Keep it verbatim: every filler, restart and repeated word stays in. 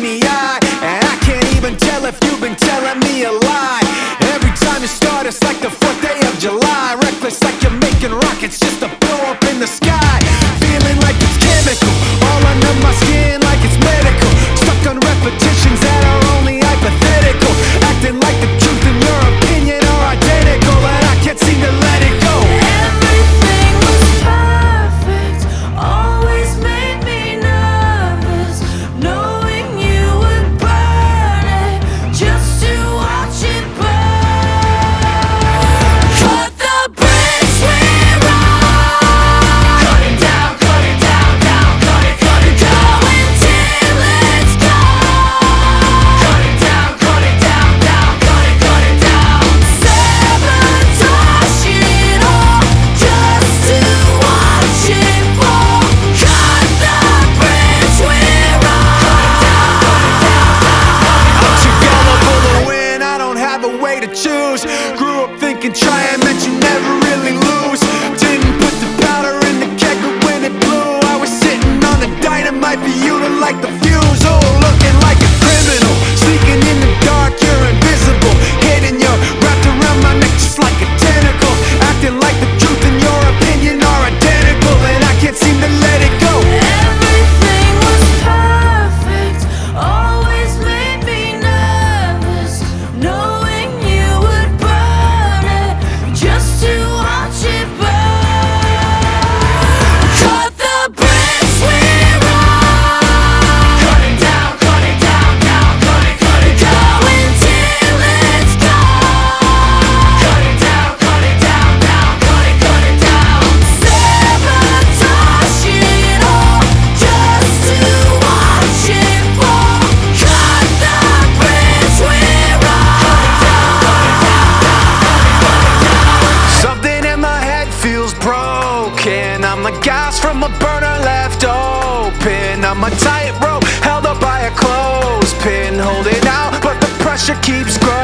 in the eye, and I can't even tell if you've been telling me a lie. Every time you start, it's like the fourth day of July. Reckless like you're making rockets just to blow up in the sky. Feeling like it's chemical, all under my skin like it's medical. Stuck on repetitions that are only hypothetical. Acting like the truth and your opinion are identical, and I can't seem to let it go. Everything was perfect, always made me nervous, knowing you would burn it, just to watch it burn. Cut the bridge we're on. Cut it down, cut it down, down, cut it, cut it down. Go until it's gone. Cut it down, cut it down, down, cut it, cut it down. Sabotage it all, just to watch it fall. Cut the bridge we're on. I'm too gullible to win, I don't have a way to choose. Grew up thinking trying meant you never really lose. Didn't put the powder in the keg, but when it blew, I was sitting on the dynamite for you to light the fuse. Oh, looking like a criminal, sneaking in the dark, you're invisible. Hidden, you're wrapped around my neck just like a tentacle. Acting like the truth and your opinion are identical, and I can't seem to let it go. Everything was perfect, always made me nervous, knowing you would burn it, just to watch it burn. Cut the bridge we're on. Cut it down, cut it down, down, cut it, cut it down. Go until it's gone. Cut it down, cut it down, down, cut it, cut it down. Sabotage it all, just to watch it fall. Cut the bridge we're on. Something in my head feels broken. I'm the gas from a burner left open. I'm a tightrope held up by a clothespin, holding out, but the pressure keeps growing.